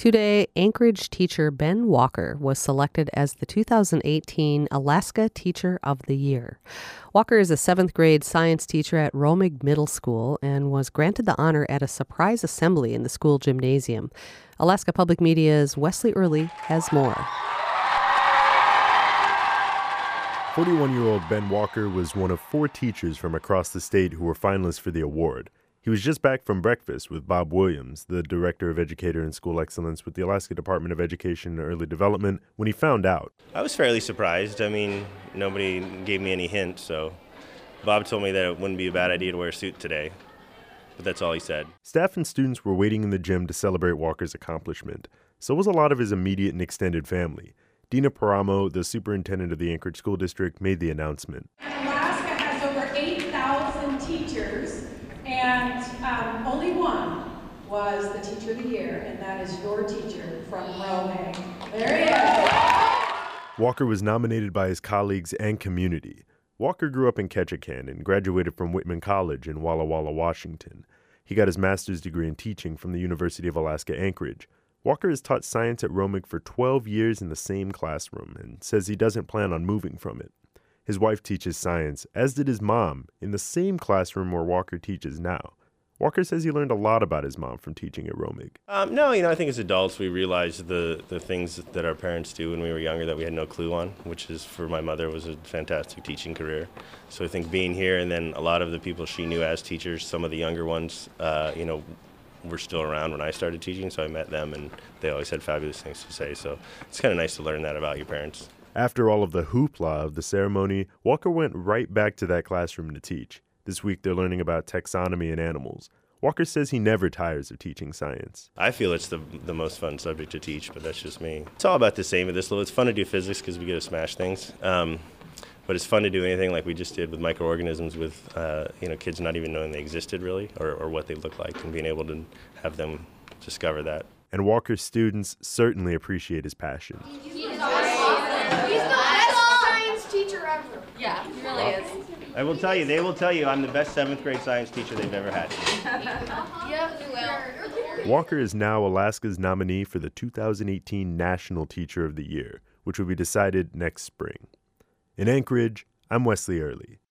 Today, Anchorage teacher Ben Walker was selected as the 2018 Alaska Teacher of the Year. Walker is a 7th grade science teacher at Romig Middle School and was granted the honor at a surprise assembly in the school gymnasium. Alaska Public Media's Wesley Early has more. 41-year-old Ben Walker was one of 4 teachers from across the state who were finalists for the award. He was just back from breakfast with Bob Williams, the Director of Educator and School Excellence with the Alaska Department of Education and Early Development, when he found out. I was fairly surprised. I mean, nobody gave me any hint, so Bob told me that it wouldn't be a bad idea to wear a suit today, but that's all he said. Staff and students were waiting in the gym to celebrate Walker's accomplishment. So was a lot of his immediate and extended family. Dina Paramo, the superintendent of the Anchorage School District, made the announcement. Alaska has over 8,000 teachers. And only one was the Teacher of the Year, and that is your teacher from Romig. There he is. Walker was nominated by his colleagues and community. Walker grew up in Ketchikan and graduated from Whitman College in Walla Walla, Washington. He got his master's degree in teaching from the University of Alaska Anchorage. Walker has taught science at Romig for 12 years in the same classroom and says he doesn't plan on moving from it. His wife teaches science, as did his mom, in the same classroom where Walker teaches now. Walker says he learned a lot about his mom from teaching at Romig. No, I think as adults we realize the things that our parents do when we were younger that we had no clue on, which is, for my mother, was a fantastic teaching career. So I think being here, and then a lot of the people she knew as teachers, some of the younger ones, were still around when I started teaching, so I met them and they always had fabulous things to say. So it's kind of nice to learn that about your parents. After all of the hoopla of the ceremony, Walker went right back to that classroom to teach. This week they're learning about taxonomy in animals. Walker says he never tires of teaching science. I feel it's the most fun subject to teach, but that's just me. It's all about the same at this level. It's fun to do physics because we get to smash things. But it's fun to do anything like we just did with microorganisms with kids not even knowing they existed really or what they look like, and being able to have them discover that. And Walker's students certainly appreciate his passion. He's the best science teacher ever. Yeah, he really is. I will tell you, they will tell you I'm the best 7th grade science teacher they've ever had. Yep, you will. Walker is now Alaska's nominee for the 2018 National Teacher of the Year, which will be decided next spring. In Anchorage, I'm Wesley Early.